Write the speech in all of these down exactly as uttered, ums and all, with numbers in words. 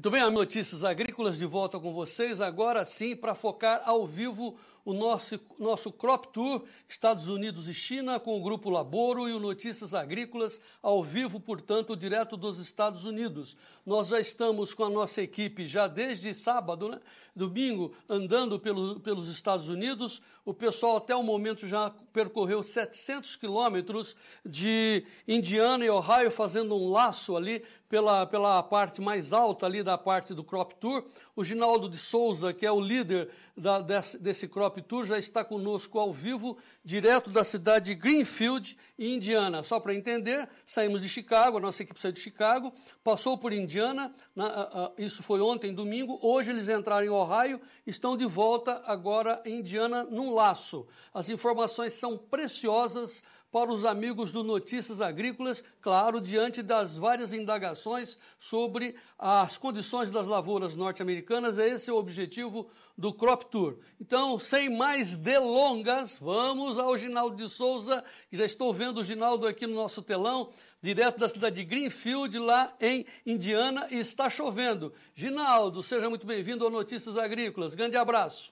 Muito bem, Notícias Agrícolas de volta com vocês, agora sim para focar ao vivo o nosso, nosso Crop Tour, Estados Unidos e China, com o Grupo Laboro e o Notícias Agrícolas, ao vivo, portanto, direto dos Estados Unidos. Nós já estamos com a nossa equipe já desde sábado, né? Domingo, andando pelo, pelos Estados Unidos. O pessoal até o momento já percorreu setecentos quilômetros de Indiana e Ohio, fazendo um laço ali pela, pela parte mais alta ali da parte do Crop Tour. O Ginaldo de Souza, que é o líder da, desse, desse Crop Tour, já está conosco ao vivo, direto da cidade de Greenfield, em Indiana. Só para entender, saímos de Chicago, a nossa equipe saiu de Chicago, passou por Indiana, na, a, a, isso foi ontem, domingo, hoje eles entraram em Ohio, estão de volta agora em Indiana num laço. As informações são preciosas para os amigos do Notícias Agrícolas, claro, diante das várias indagações sobre as condições das lavouras norte-americanas. Esse é o objetivo do Crop Tour. Então, sem mais delongas, vamos ao Ginaldo de Souza, que já estou vendo o Ginaldo aqui no nosso telão, direto da cidade de Greenfield, lá em Indiana, e está chovendo. Ginaldo, seja muito bem-vindo ao Notícias Agrícolas. Grande abraço.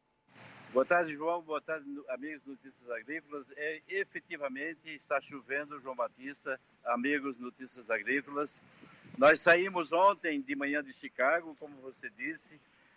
Boa tarde, João. Boa tarde, amigos Notícias Agrícolas. É, efetivamente está chovendo, João Batista, amigos Notícias Agrícolas. Nós saímos ontem de manhã de Chicago, como você disse.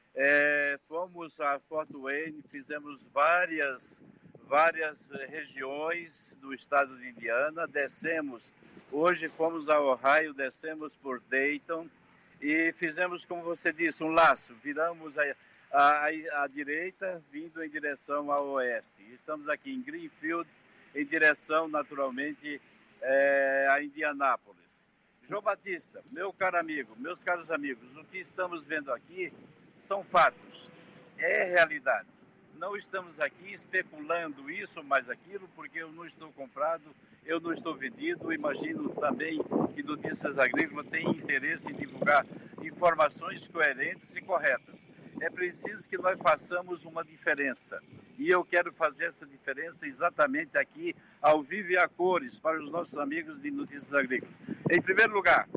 É, fomos a Fort Wayne, fizemos várias, várias regiões do estado de Indiana. Descemos, hoje fomos a Ohio, descemos por Dayton e fizemos, como você disse, um laço. Viramos a... À, à direita, vindo em direção ao oeste. Estamos aqui em Greenfield, em direção, naturalmente, é, a Indianápolis. João Batista, meu caro amigo, meus caros amigos, o que estamos vendo aqui são fatos, é realidade. Não estamos aqui especulando isso mais aquilo, porque eu não estou comprado, eu não estou vendido. Imagino também que Notícias Agrícolas tem interesse em divulgar informações coerentes e corretas. É preciso que nós façamos uma diferença. E eu quero fazer essa diferença exatamente aqui, ao vivo e a cores, para os nossos amigos de Notícias Agrícolas. Em primeiro lugar,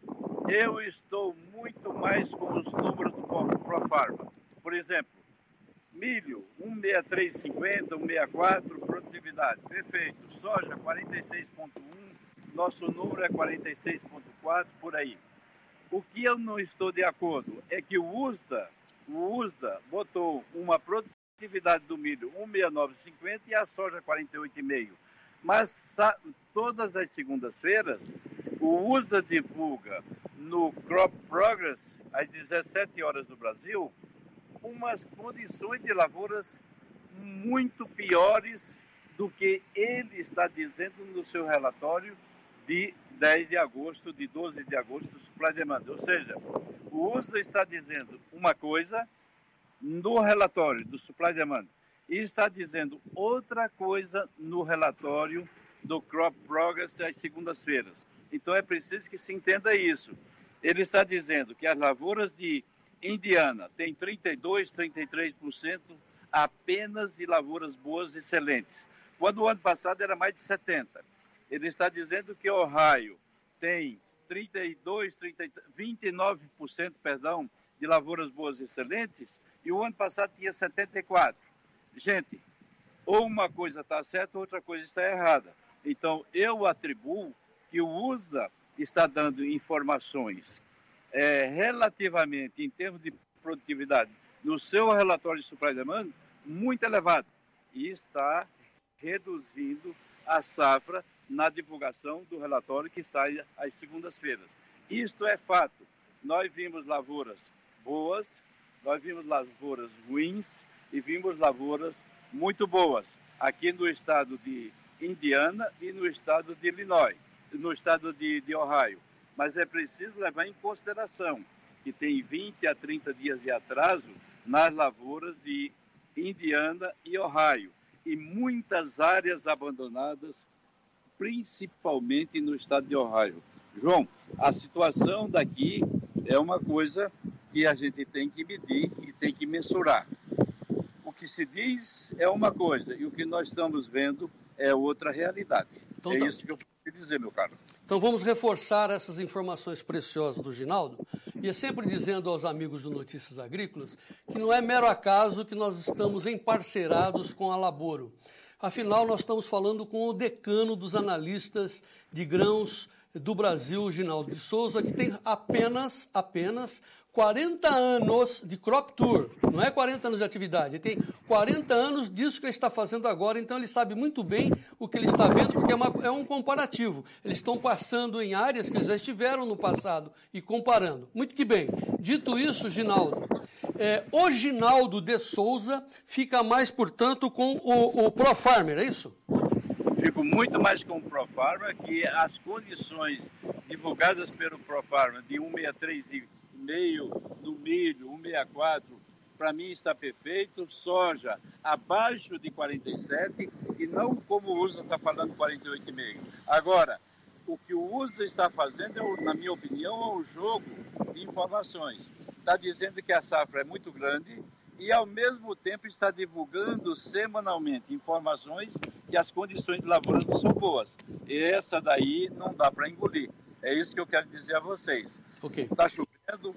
eu estou muito mais com os números do Profarma. Por exemplo, milho, um sessenta e três cinquenta, um sessenta e quatro, produtividade, perfeito. Soja, quarenta e seis vírgula um, nosso número é quarenta e seis vírgula quatro, por aí. O que eu não estou de acordo é que o U S D A, o U S D A botou uma produtividade do milho um sessenta e nove vírgula cinquenta e a soja quarenta e oito vírgula cinco. Mas todas as segundas-feiras, o U S D A divulga no Crop Progress, às dezessete horas do Brasil, umas condições de lavouras muito piores do que ele está dizendo no seu relatório de dez de agosto, de doze de agosto, do Supply Demand. Ou seja, o U S D A está dizendo uma coisa no relatório do Supply Demand e está dizendo outra coisa no relatório do Crop Progress às segundas-feiras. Então é preciso que se entenda isso. Ele está dizendo que as lavouras de Indiana têm trinta e dois, trinta e três por cento apenas de lavouras boas e excelentes, quando o ano passado era mais de setenta por cento. Ele está dizendo que Ohio tem trinta e dois, trinta, vinte e nove por cento, perdão, de lavouras boas e excelentes, e o ano passado tinha setenta e quatro por cento. Gente, ou uma coisa está certa, outra coisa está errada. Então, eu atribuo que o U S D A está dando informações é, relativamente, em termos de produtividade, no seu relatório de Supply Demand, muito elevado, e está reduzindo a safra na divulgação do relatório que sai às segundas-feiras. Isto é fato. Nós vimos lavouras boas, nós vimos lavouras ruins e vimos lavouras muito boas aqui no estado de Indiana e no estado de Illinois, no estado de, de Ohio. Mas é preciso levar em consideração que tem vinte a trinta dias de atraso nas lavouras de Indiana e Ohio e muitas áreas abandonadas, principalmente no estado de Ohio. João, a situação daqui é uma coisa que a gente tem que medir e tem que mensurar. O que se diz é uma coisa e o que nós estamos vendo é outra realidade. Então, é tá. isso que eu quero dizer, meu caro. Então vamos reforçar essas informações preciosas do Ginaldo. E é sempre dizendo aos amigos do Notícias Agrícolas que não é mero acaso que nós estamos emparceirados com a Laboro. Afinal, nós estamos falando com o decano dos analistas de grãos do Brasil, Ginaldo de Souza, que tem apenas, apenas quarenta anos de Crop Tour. Não é quarenta anos de atividade, ele tem quarenta anos disso que ele está fazendo agora, então ele sabe muito bem o que ele está vendo, porque é, uma, é um comparativo. Eles estão passando em áreas que eles já estiveram no passado e comparando. Muito que bem. Dito isso, Ginaldo, é, o Ginaldo de Souza fica mais, portanto, com o, o ProFarmer, é isso? Fico muito mais com o ProFarmer, que as condições divulgadas pelo ProFarmer de cento e sessenta e três e meio no milho, cento e sessenta e quatro, para mim está perfeito. Soja abaixo de quarenta e sete e não como o U S D A está falando quarenta e oito vírgula cinco. Agora, o que o U S D A está fazendo, é, na minha opinião, é um jogo de informações. Está dizendo que a safra é muito grande e, ao mesmo tempo, está divulgando semanalmente informações que as condições de lavoura não são boas. E essa daí não dá para engolir. É isso que eu quero dizer a vocês. Ok. Está chovendo,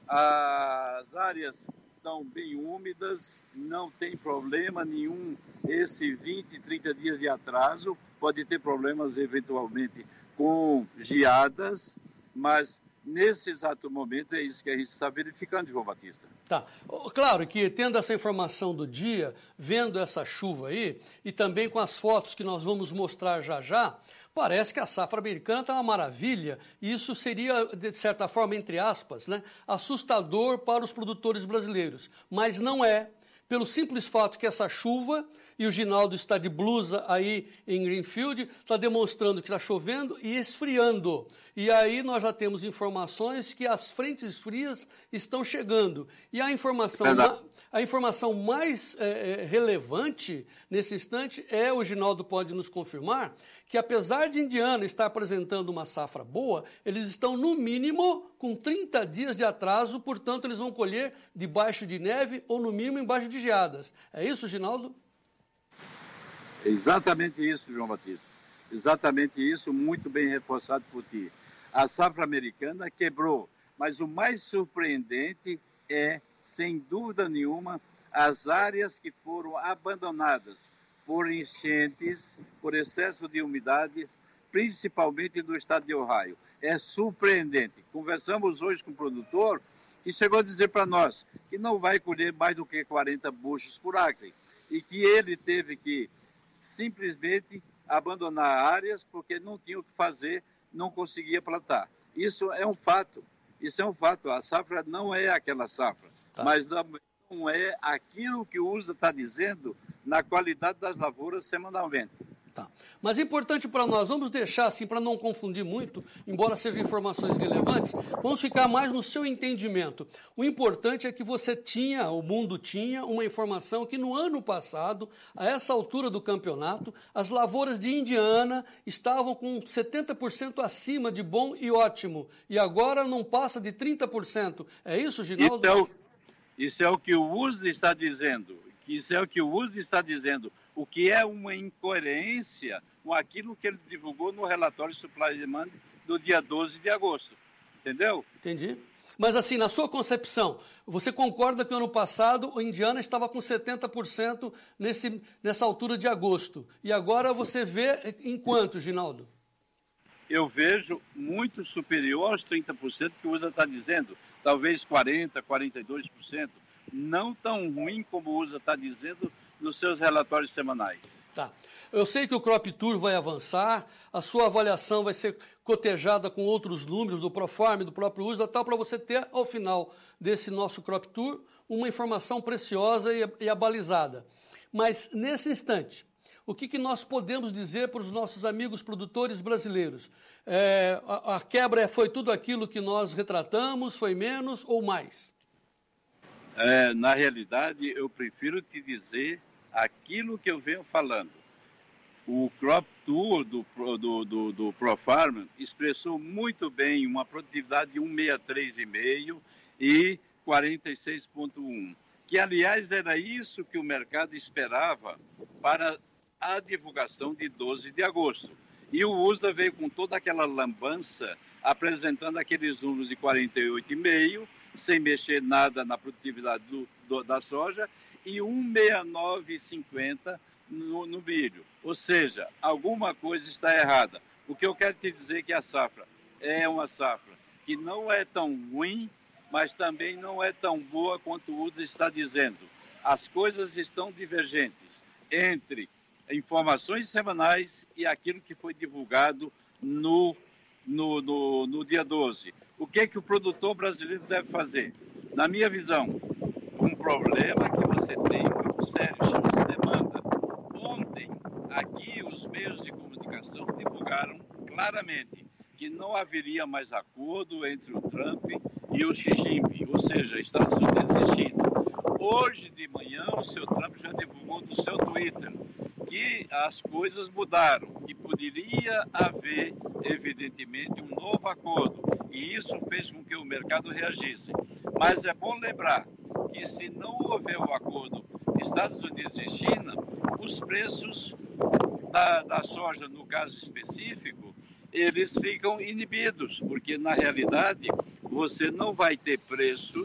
as áreas estão bem úmidas, não tem problema nenhum. Esse vinte, trinta dias de atraso pode ter problemas eventualmente com geadas, mas nesse exato momento é isso que a gente está verificando, João Batista. Tá. Claro que tendo essa informação do dia, vendo essa chuva aí, e também com as fotos que nós vamos mostrar já já, parece que a safra americana está uma maravilha, e isso seria, de certa forma, entre aspas, né, assustador para os produtores brasileiros. Mas não é, pelo simples fato que essa chuva, e o Ginaldo está de blusa aí em Greenfield, está demonstrando que está chovendo e esfriando. E aí nós já temos informações que as frentes frias estão chegando. E a informação, a informação mais é, relevante nesse instante é, o Ginaldo pode nos confirmar, que apesar de Indiana estar apresentando uma safra boa, eles estão no mínimo com trinta dias de atraso, portanto eles vão colher debaixo de neve ou no mínimo embaixo de geadas. É isso, Ginaldo? Exatamente isso, João Batista. Exatamente isso, muito bem reforçado por ti. A safra americana quebrou, mas o mais surpreendente é, sem dúvida nenhuma, as áreas que foram abandonadas por enchentes, por excesso de umidade, principalmente no estado de Ohio. É surpreendente. Conversamos hoje com o produtor que chegou a dizer para nós que não vai colher mais do que quarenta bushels por acre e que ele teve que simplesmente abandonar áreas porque não tinha o que fazer, não conseguia plantar. Isso é um fato, isso é um fato. A safra não é aquela safra, tá. Mas não é aquilo que o U S D A está dizendo na qualidade das lavouras semanalmente. Tá. Mas é importante para nós, vamos deixar assim, para não confundir muito, embora sejam informações relevantes, vamos ficar mais no seu entendimento. O importante é que você tinha, o mundo tinha, uma informação que no ano passado, a essa altura do campeonato, as lavouras de Indiana estavam com setenta por cento acima de bom e ótimo, e agora não passa de trinta por cento. É isso, Ginaldo? Isso é o, isso é o que o U S D A está dizendo. Isso é o que o U S D A está dizendo. O que é uma incoerência com aquilo que ele divulgou no relatório Supply and Demand do dia doze de agosto. Entendeu? Entendi. Mas assim, na sua concepção, você concorda que no ano passado o Indiana estava com setenta por cento nesse, nessa altura de agosto. E agora você vê em quanto, Ginaldo? Eu vejo muito superior aos trinta por cento que o U S D A está dizendo. Talvez quarenta por cento, quarenta e dois por cento. Não tão ruim como o U S D A está dizendo nos seus relatórios semanais. Tá. Eu sei que o Crop Tour vai avançar, a sua avaliação vai ser cotejada com outros números do Profarm, do próprio U S D A, tal, para você ter, ao final desse nosso Crop Tour, uma informação preciosa e, e abalizada. Mas, nesse instante, o que, que nós podemos dizer para os nossos amigos produtores brasileiros? É, a, a quebra foi tudo aquilo que nós retratamos, foi menos ou mais? É, na realidade, eu prefiro te dizer aquilo que eu venho falando. O Crop Tour do, do, do, do ProFarm expressou muito bem uma produtividade de cento e sessenta e três vírgula cinco e quarenta e seis vírgula um, que, aliás, era isso que o mercado esperava para a divulgação de doze de agosto. E o U S D A veio com toda aquela lambança apresentando aqueles números de quarenta e oito vírgula cinco, sem mexer nada na produtividade do, do, da soja, e um sessenta e nove vírgula cinquenta no, no milho. Ou seja, alguma coisa está errada. O que eu quero te dizer é que a safra é uma safra que não é tão ruim, mas também não é tão boa quanto o U D A está dizendo. As coisas estão divergentes entre informações semanais e aquilo que foi divulgado no, no, no, no dia doze. O que é que o produtor brasileiro deve fazer? Na minha visão, um problema que você tem muito sério chama-se demanda. Ontem, aqui, os meios de comunicação divulgaram claramente que não haveria mais acordo entre o Trump e o Xi Jinping, ou seja, Estados Unidos e China. Hoje de manhã, o seu Trump já divulgou no seu Twitter que as coisas mudaram, que poderia haver, evidentemente, um novo acordo. E isso fez com que o mercado reagisse. Mas é bom lembrar que se não houver o acordo Estados Unidos e China, os preços da, da soja, no caso específico, eles ficam inibidos, porque na realidade você não vai ter preços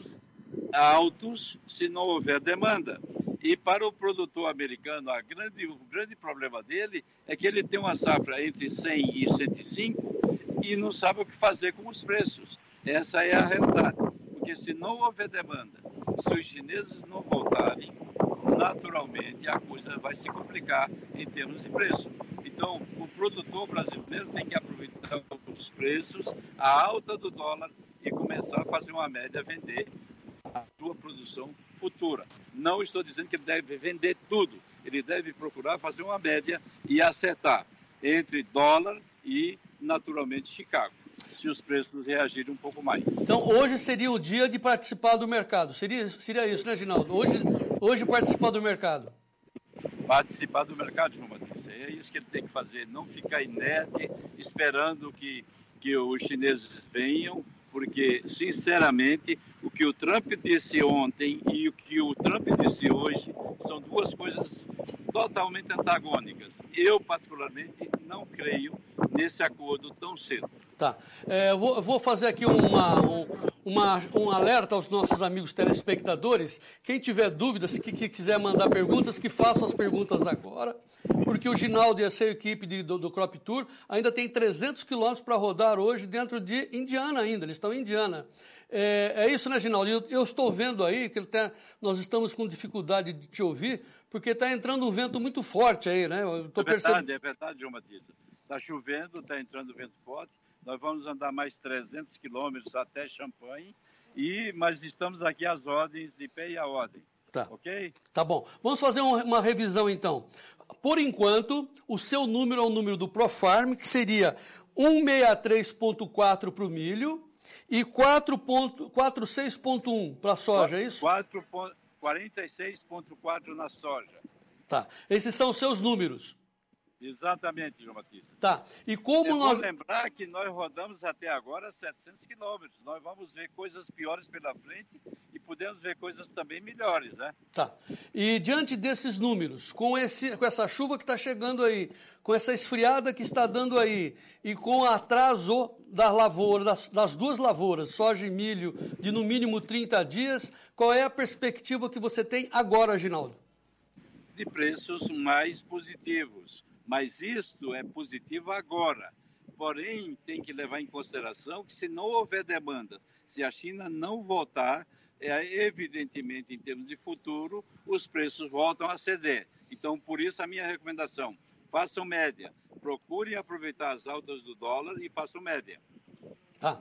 altos se não houver demanda. E para o produtor americano, a grande, o grande problema dele é que ele tem uma safra entre cem e cento e cinco e não sabe o que fazer com os preços. Essa é a realidade. Porque se não houver demanda, se os chineses não voltarem, naturalmente a coisa vai se complicar em termos de preço. Então, o produtor brasileiro tem que aproveitar os preços, a alta do dólar e começar a fazer uma média, vender a sua produção futura. Não estou dizendo que ele deve vender tudo, ele deve procurar fazer uma média e acertar entre dólar e, naturalmente, Chicago, se os preços reagirem um pouco mais. Então, hoje seria o dia de participar do mercado. Seria, seria isso, né, Ginaldo? Hoje, hoje participar do mercado. Participar do mercado, João Batista. É isso que ele tem que fazer, não ficar inerte esperando que, que os chineses venham, porque, sinceramente, o que o Trump disse ontem e o que o Trump disse hoje são duas coisas totalmente antagônicas. Eu, particularmente, não creio nesse acordo tão cedo. Tá. É, vou, vou fazer aqui uma, um, uma, um alerta aos nossos amigos telespectadores. Quem tiver dúvidas, que, que quiser mandar perguntas, que façam as perguntas agora, porque o Ginaldo e a sua equipe de, do, do Crop Tour ainda tem trezentos quilômetros para rodar hoje dentro de Indiana ainda, eles estão em Indiana. É, é isso, né, Ginaldo? Eu, eu estou vendo aí que ele tá, nós estamos com dificuldade de te ouvir, porque está entrando um vento muito forte aí, né? Eu tô é verdade, percebendo... é verdade, João Batista. Está chovendo, está entrando vento forte. Nós vamos andar mais trezentos quilômetros até Champagne, e, mas estamos aqui às ordens, de pé e à ordem. Tá. Ok? Tá bom. Vamos fazer um, uma revisão, então. Por enquanto, o seu número é o número do Profarm, que seria cento e sessenta e três ponto quatro para o milho e quatrocentos e seis ponto um para a soja, é isso? quarenta e seis ponto quatro na soja. Tá. Esses são os seus números. Exatamente, João Batista. Tá. E como Eu nós... vou lembrar que nós rodamos até agora setecentos quilômetros. Nós vamos ver coisas piores pela frente e podemos ver coisas também melhores, né? Tá. E diante desses números, com, esse, com essa chuva que está chegando aí, com essa esfriada que está dando aí, e com o atraso das lavouras, das, das duas lavouras, soja e milho, de no mínimo trinta dias, qual é a perspectiva que você tem agora, Ginaldo? De preços mais positivos. Mas isto é positivo agora. Porém, tem que levar em consideração que se não houver demanda, se a China não voltar, é, evidentemente, em termos de futuro, os preços voltam a ceder. Então, por isso, a minha recomendação, façam média. Procurem aproveitar as altas do dólar e façam média. Tá.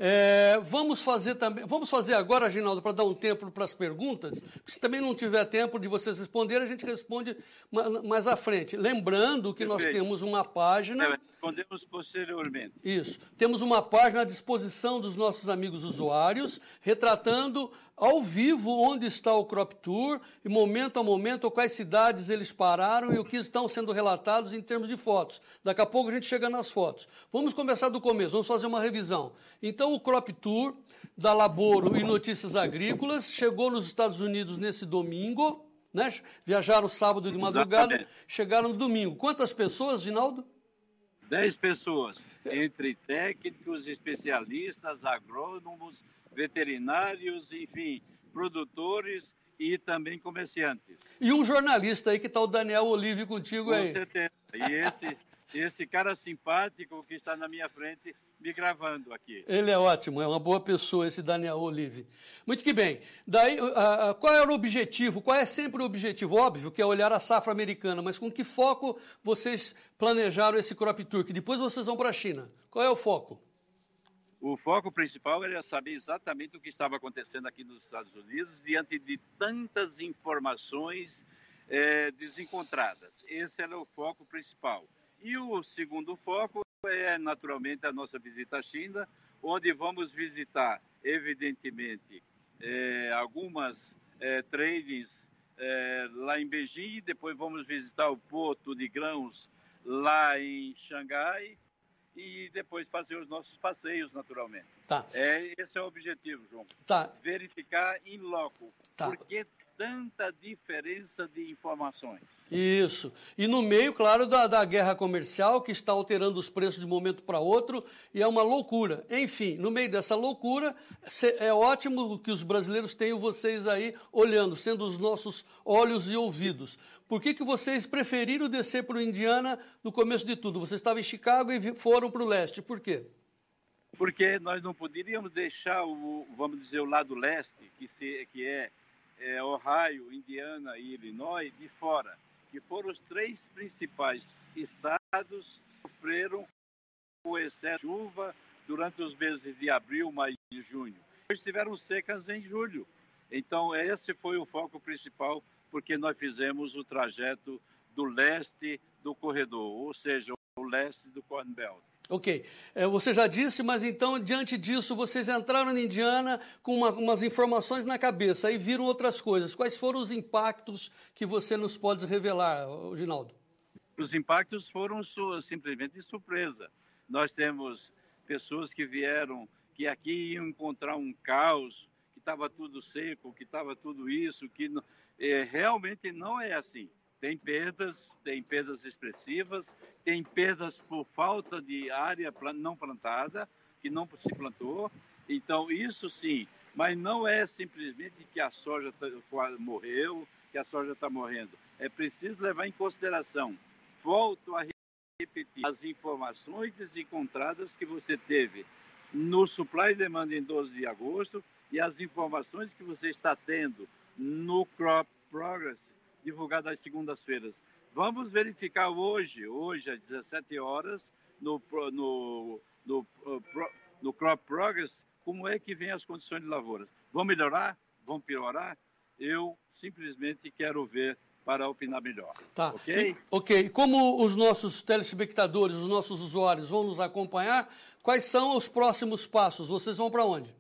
É, vamos fazer também, vamos fazer agora, Ginaldo, para dar um tempo para as perguntas. Se também não tiver tempo de vocês responderem, a gente responde mais à frente. Lembrando que nós Perfeito. Temos uma página... É, respondemos posteriormente. Isso. Temos uma página à disposição dos nossos amigos usuários, retratando ao vivo onde está o Crop Tour, e momento a momento, quais cidades eles pararam e o que estão sendo relatados em termos de fotos. Daqui a pouco a gente chega nas fotos. Vamos começar do começo, vamos fazer uma revisão. Então, o Crop Tour da Laboro e Notícias Agrícolas chegou nos Estados Unidos nesse domingo, né? Viajaram sábado de madrugada, exatamente. Chegaram no domingo. Quantas pessoas, Ginaldo? Dez pessoas, entre técnicos, especialistas, agrônomos, veterinários, enfim, produtores e também comerciantes. E um jornalista aí, que está o Daniel Olive contigo aí. Com certeza. E esse, esse cara simpático que está na minha frente me gravando aqui. Ele é ótimo, é uma boa pessoa esse Daniel Olive. Muito que bem. Daí, a, a, qual era o objetivo? Qual é sempre o objetivo? Óbvio que é olhar a safra americana, mas com que foco vocês planejaram esse Crop Tour? Que depois vocês vão para a China. Qual é o foco? O foco principal era saber exatamente o que estava acontecendo aqui nos Estados Unidos diante de tantas informações é, desencontradas. Esse era o foco principal. E o segundo foco é, naturalmente, a nossa visita à China, onde vamos visitar, evidentemente, é, algumas é, tradings é, lá em Beijing, depois vamos visitar o porto de grãos lá em Xangai, e depois fazer os nossos passeios, naturalmente. Tá. É, esse é o objetivo, João. Tá. Verificar in loco. Tá. Por que tanta diferença de informações? Isso. E no meio, claro, da, da guerra comercial, que está alterando os preços de um momento para outro, e é uma loucura. Enfim, no meio dessa loucura, é ótimo que os brasileiros tenham vocês aí olhando, sendo os nossos olhos e ouvidos. Por que que vocês preferiram descer para o Indiana no começo de tudo? Vocês estavam em Chicago e foram para o leste. Por quê? Porque nós não poderíamos deixar, o, vamos dizer, o lado leste, que, se, que é, é Ohio, Indiana e Illinois, de fora, que foram os três principais estados que sofreram o excesso de chuva durante os meses de abril, maio e junho. Eles tiveram secas em julho. Então, esse foi o foco principal, porque nós fizemos o trajeto do leste do corredor, ou seja, o leste do Corn Belt. Ok. É, você já disse, mas então, diante disso, vocês entraram na Indiana com uma, umas informações na cabeça e viram outras coisas. Quais foram os impactos que você nos pode revelar, Ginaldo? Os impactos foram simplesmente de surpresa. Nós temos pessoas que vieram, que aqui iam encontrar um caos, que estava tudo seco, que estava tudo isso, que é, realmente não é assim. Tem perdas, tem perdas expressivas, tem perdas por falta de área não plantada, que não se plantou. Então, isso sim, mas não é simplesmente que a soja morreu, que a soja está morrendo. É preciso levar em consideração, volto a repetir, as informações desencontradas que você teve no Supply e Demand em doze de agosto e as informações que você está tendo no Crop Progress, divulgado às segundas-feiras. Vamos verificar hoje, hoje às dezessete horas, no, no, no, no Crop Progress, como é que vem as condições de lavoura. Vão melhorar? Vão piorar? Eu simplesmente quero ver para opinar melhor. Tá. Ok? E, ok. Como os nossos telespectadores, os nossos usuários vão nos acompanhar, quais são os próximos passos? Vocês vão para onde?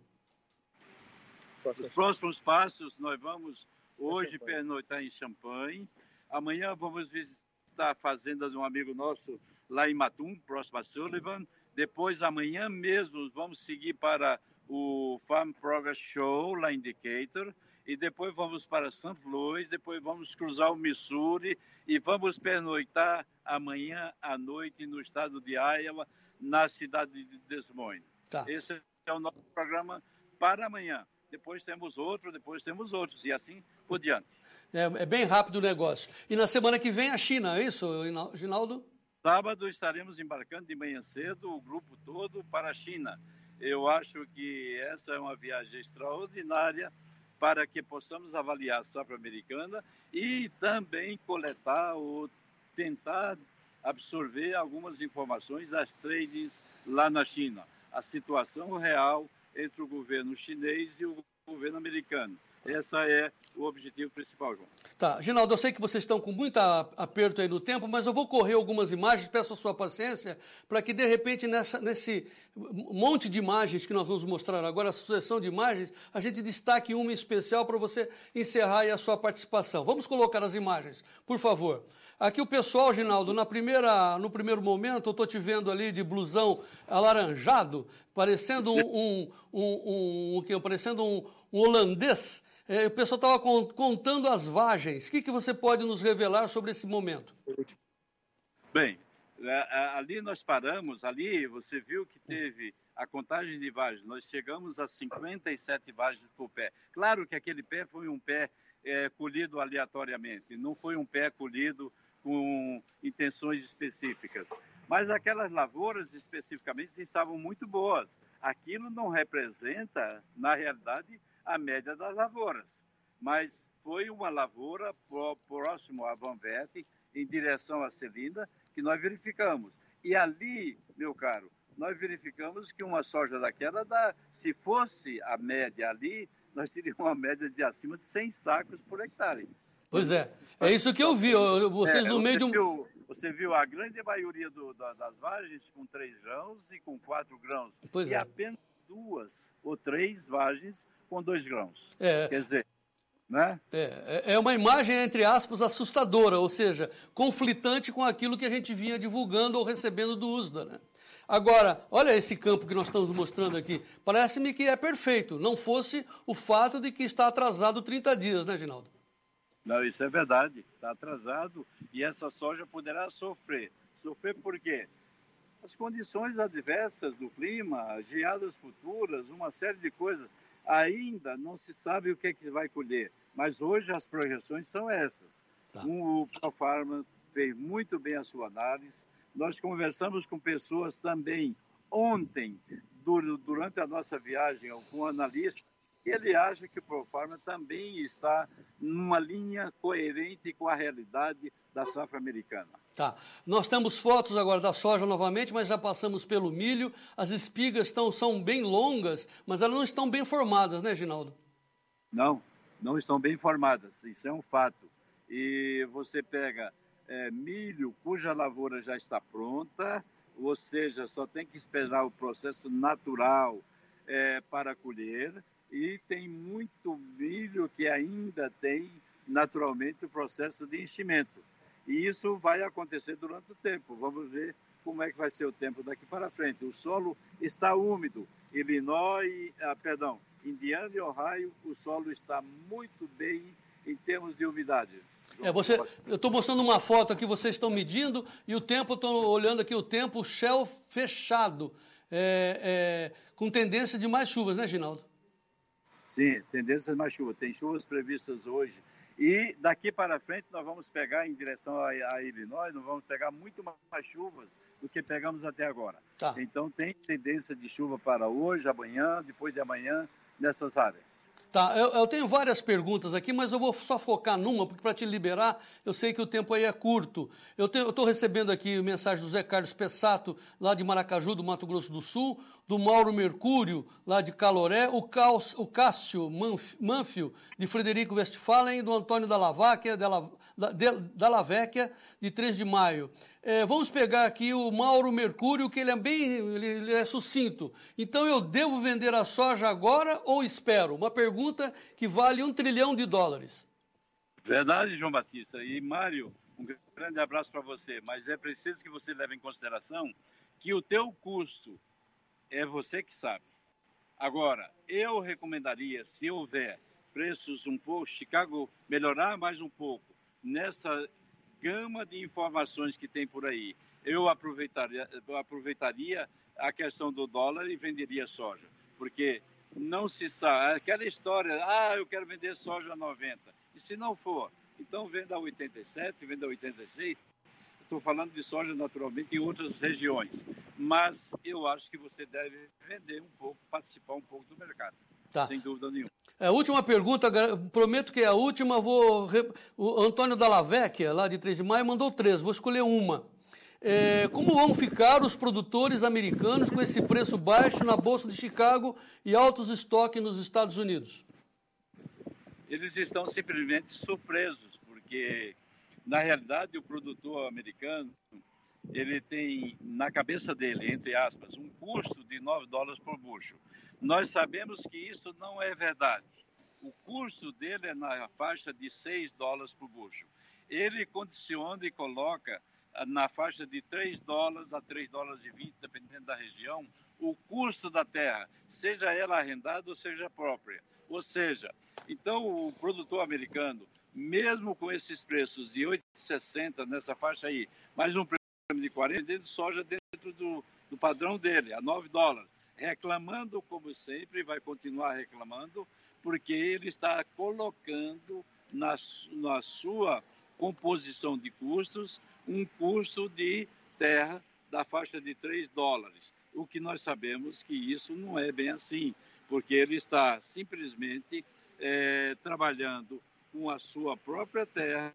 Os próximos passos, nós vamos hoje pernoitar em Champagne. Amanhã vamos visitar a fazenda de um amigo nosso lá em Matum, próximo a Sullivan. Depois, amanhã mesmo, vamos seguir para o Farm Progress Show, lá em Decatur. E depois vamos para Saint Louis, depois vamos cruzar o Missouri e vamos pernoitar amanhã à noite no estado de Iowa, na cidade de Des Moines. Tá. Esse é o nosso programa para amanhã. Depois temos outro, depois temos outros, e assim por diante. É, é bem rápido o negócio. E na semana que vem a China, é isso, Ginaldo? Sábado estaremos embarcando de manhã cedo, o grupo todo, para a China. Eu acho que essa é uma viagem extraordinária para que possamos avaliar a safra americana e também coletar ou tentar absorver algumas informações das tradings lá na China. A situação real entre o governo chinês e o governo americano. Esse é o objetivo principal, João. Tá, Ginaldo, eu sei que vocês estão com muito aperto aí no tempo, mas eu vou correr algumas imagens, peço a sua paciência, para que, de repente, nessa, nesse monte de imagens que nós vamos mostrar agora, a sucessão de imagens, a gente destaque uma em especial para você encerrar aí a sua participação. Vamos colocar as imagens, por favor. Aqui o pessoal, Ginaldo, na primeira, no primeiro momento, eu estou te vendo ali de blusão alaranjado, parecendo um, um, um, um, um, parecendo um, um holandês. É, o pessoal estava contando as vagens. O que, que você pode nos revelar sobre esse momento? Bem, Ali nós paramos, ali você viu que teve a contagem de vagens, nós chegamos a cinquenta e sete vagens por pé. Claro que aquele pé foi um pé é, colhido aleatoriamente, não foi um pé colhido com intenções específicas. Mas aquelas lavouras especificamente estavam muito boas. Aquilo não representa, na realidade, a média das lavouras. Mas foi uma lavoura próximo à Vanvete, em direção à Celinda, que nós verificamos. E ali, meu caro, nós verificamos que uma soja daquela, dá, se fosse a média ali, nós teríamos uma média de acima de cem sacos por hectare. Pois é, é isso que eu vi. Vocês é, no meio de um... Viu, você viu a grande maioria do, da, das vagens com três grãos e com quatro grãos. Pois e é. apenas duas ou três vagens com dois grãos. É. Quer dizer, né? É, é uma imagem, entre aspas, assustadora, ou seja, conflitante com aquilo que a gente vinha divulgando ou recebendo do U S D A, né? Agora, olha esse campo que nós estamos mostrando aqui. Parece-me que é perfeito, não fosse o fato de que está atrasado trinta dias, né, Ginaldo? Não, isso é verdade. Está atrasado e essa soja poderá sofrer. Sofrer por quê? As condições adversas do clima, geadas futuras, uma série de coisas. Ainda não se sabe o que é que vai colher, mas hoje as projeções são essas. Tá. O Profarma fez muito bem a sua análise. Nós conversamos com pessoas também ontem, durante a nossa viagem, com um analista, e ele acha que o Profarma também está numa linha coerente com a realidade da safra americana. Tá. Nós temos fotos agora da soja novamente, mas já passamos pelo milho. As espigas estão, são bem longas, mas elas não estão bem formadas, né, Ginaldo? Não, não estão bem formadas. Isso é um fato. E você pega é, milho cuja lavoura já está pronta, ou seja, só tem que esperar o processo natural é, para colher. E tem muito milho que ainda tem naturalmente o processo de enchimento. E isso vai acontecer durante o tempo. Vamos ver como é que vai ser o tempo daqui para frente. O solo está úmido. Illinois, ah, perdão, Indiana e Ohio, o solo está muito bem em termos de umidade. É, você, eu estou mostrando uma foto aqui, vocês estão medindo, e o tempo, estou olhando aqui o tempo, o céu fechado, é, é, com tendência de mais chuvas, né, Ginaldo? Sim, tendência de mais chuva. Tem chuvas previstas hoje. E daqui para frente nós vamos pegar em direção a, a Illinois, nós vamos pegar muito mais chuvas do que pegamos até agora. Tá. Então tem tendência de chuva para hoje, amanhã, depois de amanhã, nessas áreas. Tá, eu, eu tenho várias perguntas aqui, mas eu vou só focar numa, porque para te liberar, eu sei que o tempo aí é curto. Eu estou recebendo aqui mensagem do Zé Carlos Pessato, lá de Maracaju, do Mato Grosso do Sul, do Mauro Mercúrio, lá de Caloré, o, Caus, o Cássio Manfio, de Frederico Westphalen, do Antônio Dallavecchia, Dallavecchia, de três de maio. É, vamos pegar aqui o Mauro Mercúrio, que ele é bem ele, ele é sucinto. Então, eu devo vender a soja agora ou espero? Uma pergunta que vale um trilhão de dólares. Verdade, João Batista. E, Mário, um grande abraço para você. Mas é preciso que você leve em consideração que o teu custo é você que sabe. Agora, eu recomendaria, se houver preços um pouco, Chicago melhorar mais um pouco, nessa gama de informações que tem por aí, eu aproveitaria, eu aproveitaria a questão do dólar e venderia soja, porque não se sabe, aquela história, ah, eu quero vender soja a noventa, e se não for, então venda a oitenta e sete, venda a oitenta e seis, estou falando de soja naturalmente em outras regiões, mas eu acho que você deve vender um pouco, participar um pouco do mercado, tá. Sem dúvida nenhuma. A última pergunta, prometo que é a última, vou... o Antônio Dallavecchia, lá de três de maio, mandou três, vou escolher uma. É, como vão ficar os produtores americanos com esse preço baixo na Bolsa de Chicago e altos estoques nos Estados Unidos? Eles estão simplesmente surpresos, porque, na realidade, o produtor americano, ele tem na cabeça dele, entre aspas, um custo de nove dólares por bushel. Nós sabemos que isso não é verdade. O custo dele é na faixa de seis dólares por bushel. Ele condiciona e coloca na faixa de três dólares a três dólares e vinte, dependendo da região, o custo da terra, seja ela arrendada ou seja própria. Ou seja, então o produtor americano, mesmo com esses preços de oito e sessenta nessa faixa aí, mais um preço de quarenta, vendendo soja dentro do, do padrão dele, a nove dólares. Reclamando, como sempre, vai continuar reclamando, porque ele está colocando na, na sua composição de custos um custo de terra da faixa de três dólares. O que nós sabemos que isso não é bem assim, porque ele está simplesmente é, trabalhando com a sua própria terra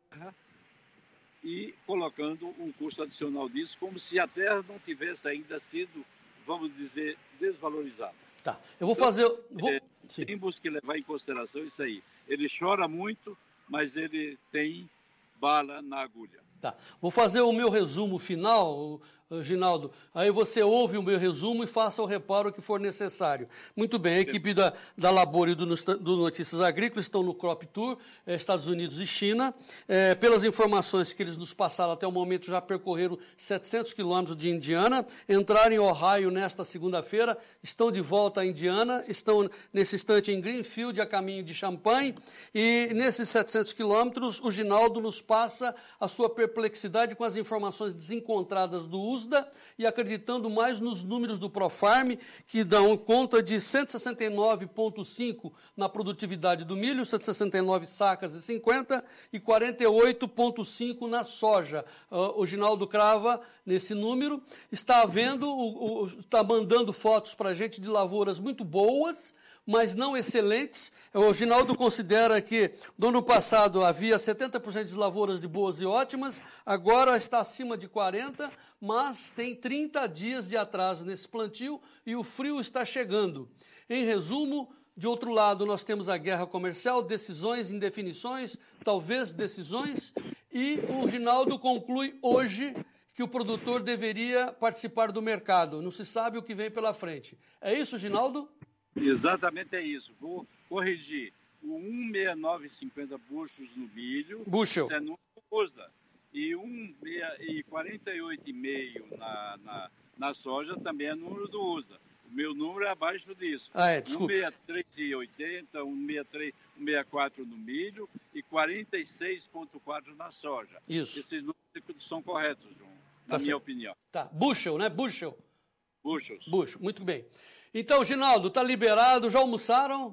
e colocando um custo adicional disso, como se a terra não tivesse ainda sido, vamos dizer, desvalorizada. Tá, eu vou fazer... Vou... É, temos que levar em consideração isso aí. Ele chora muito, mas ele tem bala na agulha. Tá, vou fazer o meu resumo final, Ginaldo. Aí você ouve o meu resumo e faça o reparo que for necessário. Muito bem, a equipe da, da Laboro e do, do Notícias Agrícolas estão no Crop Tour, eh, Estados Unidos e China. Eh, pelas informações que eles nos passaram até o momento, já percorreram setecentos quilômetros de Indiana, entraram em Ohio nesta segunda-feira, estão de volta a Indiana, estão nesse instante em Greenfield, a caminho de Champaign, e nesses setecentos quilômetros, o Ginaldo nos passa a sua perplexidade com as informações desencontradas do U S D A e acreditando mais nos números do Profarm, que dão conta de cento e sessenta e nove vírgula cinco na produtividade do milho, cento e sessenta e nove sacas e cinquenta e quarenta e oito vírgula cinco na soja. Uh, o Ginaldo crava nesse número, está vendo, o, o, está mandando fotos para a gente de lavouras muito boas, mas não excelentes. O Ginaldo considera que no ano passado havia setenta por cento de lavouras de boas e ótimas, agora está acima de quarenta por cento, mas tem trinta dias de atraso nesse plantio e o frio está chegando. Em resumo, de outro lado, nós temos a guerra comercial, decisões, indefinições, talvez decisões, e o Ginaldo conclui hoje que o produtor deveria participar do mercado. Não se sabe o que vem pela frente. É isso, Ginaldo? Exatamente é isso. Vou corrigir. O um seis nove cinquenta buchos no milho, Bushel. Isso é número do U S D A. E, um, e quarenta e oito vírgula cinco na, na, na soja também é número do U S D A. O meu número é abaixo disso. Ah, é, desculpa. um sessenta e três vírgula oitenta, um sessenta e três, um sessenta e quatro no milho e quarenta e seis vírgula quatro na soja. Isso. Esses números são corretos, João, na Tá minha certo. opinião. Tá, Bushel, né? Bushel. Buchos. Bushel, muito bem. Então, Ginaldo, está liberado, já almoçaram?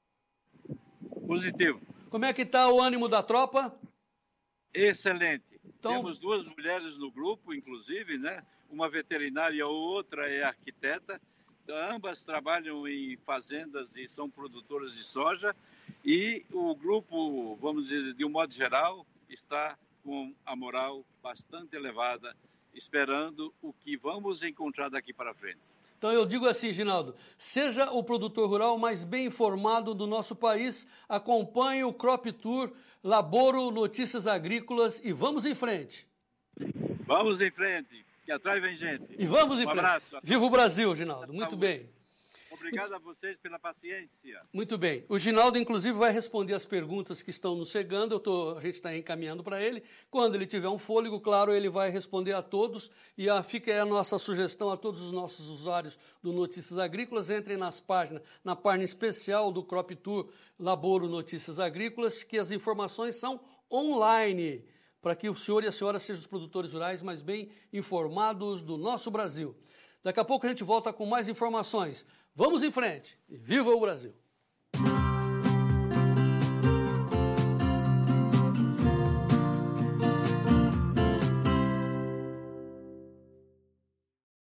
Positivo. Como é que está o ânimo da tropa? Excelente. Então... Temos duas mulheres no grupo, inclusive, né? Uma veterinária e a outra é arquiteta. Ambas trabalham em fazendas e são produtoras de soja. E o grupo, vamos dizer, de um modo geral, está com a moral bastante elevada, esperando o que vamos encontrar daqui para frente. Então eu digo assim, Ginaldo, seja o produtor rural mais bem informado do nosso país, acompanhe o Crop Tour, Laboro, Notícias Agrícolas e vamos em frente. Vamos em frente, que atrás vem gente. E vamos em um frente. Abraço. Viva o Brasil, Ginaldo. Muito bem. Obrigado a vocês pela paciência. Muito bem. O Ginaldo, inclusive, vai responder as perguntas que estão nos chegando. Eu tô, a gente está encaminhando para ele. Quando ele tiver um fôlego, claro, ele vai responder a todos. E a, fica aí a nossa sugestão a todos os nossos usuários do Notícias Agrícolas. Entrem nas páginas, na página especial do Crop Tour Laboro Notícias Agrícolas, que as informações são online, para que o senhor e a senhora sejam os produtores rurais mais bem informados do nosso Brasil. Daqui a pouco a gente volta com mais informações. Vamos em frente e viva o Brasil!